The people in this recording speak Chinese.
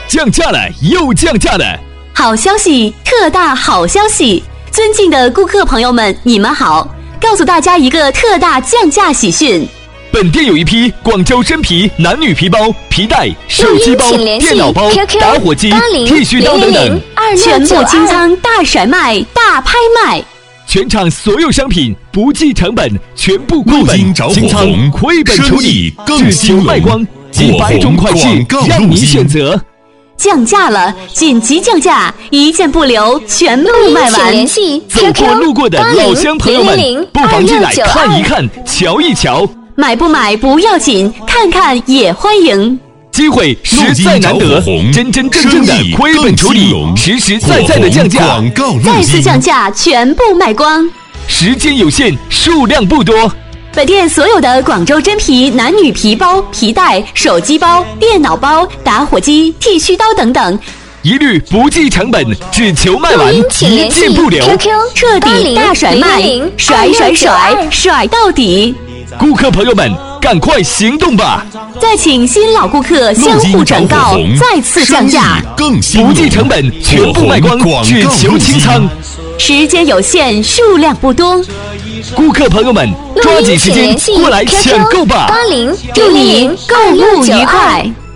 降价了又降价了！ 好消息，特大好消息！尊敬的顾客朋友们，你们好！告诉大家一个特大降价喜讯。 本店有一批广州真皮男女皮包、皮带、手机包、电脑包、打火机、剃须刀等等， 全部清仓大甩卖、大拍卖。 全场所有商品不计成本，全部归本，清仓亏本处理，只求卖光，几百种款式让你选择。 降价了，紧急降价，一件不留，全部卖完。 走过路过的老乡朋友们，不妨进来看一看，瞧一瞧。 买不买不要紧，看看也欢迎。 机会实在难得，真真正正的亏本处理，实实在在的降价， 再次降价，全部卖光。 时间有限，数量不多。 本店所有的广州真皮男女皮包、皮带、手机包、电脑包、打火机、剃须刀等等， 一律不计成本，只求卖完，一件不留， 彻底大甩卖，甩到底！ 顾客朋友们，赶快行动吧！ 再请新老顾客相互转告，再次降价， 不计成本，全部卖光，只求清仓。 时间有限，数量不多， 顾客朋友们，抓紧时间过来抢购吧！ 祝你购物愉快！